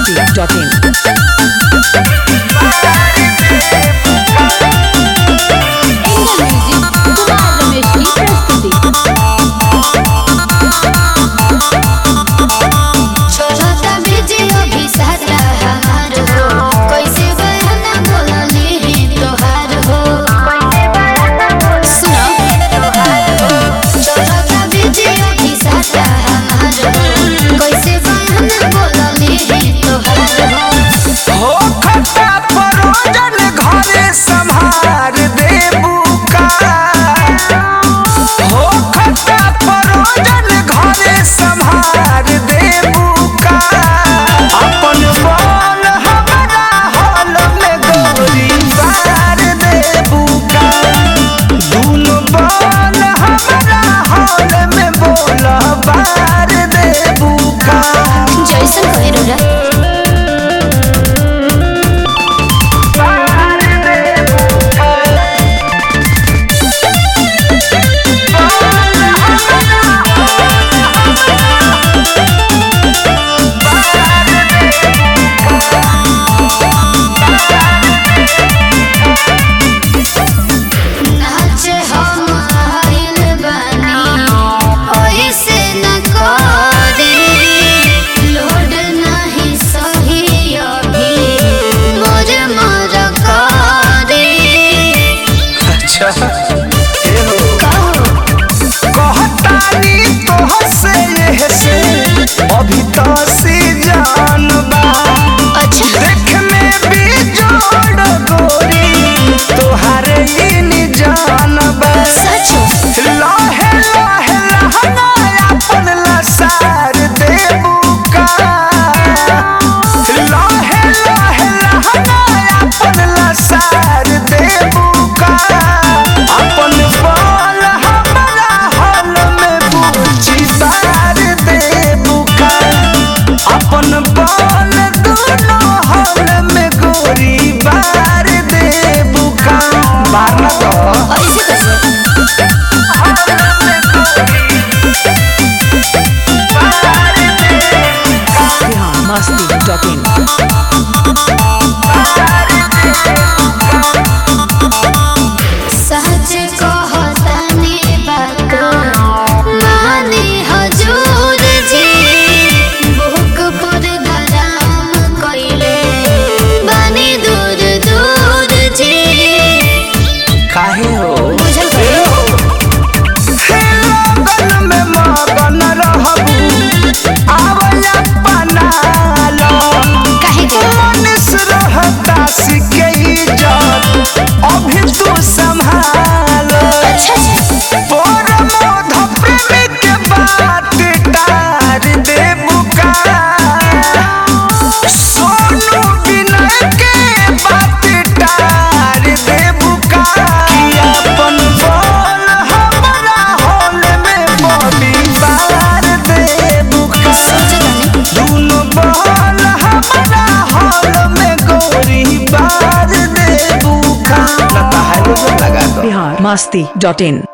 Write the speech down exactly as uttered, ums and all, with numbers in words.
Masti dot in. अभी तो सी जान बा देख में भी जोड़ गोरी तोहारे ही जान बा लाहे लाहे लहना अपन लसार देबू का लाहे लाहे लहना अपन लसार देबू का अपन बाल हमारा हाल में बूझी बार देबू अपन बाल दोनों हाल में गोरी बार देबू का बार ना तो ऐसे कैसे मस्ती डॉट इन। काहे हो लगन में मगन रहबू आवया पनालो मनीष रहता सीखे इज्जत अभी तू संभालो पर मोध प्रेमी के बात टार देबू का सोनू विनय के बात टार देबू का अपन बोल हमारा होल में बॉबी बार देबू का दोनों बोल हमारा होल में गोरी बार देबू का लगा दो बिहार मस्ती डॉट इन।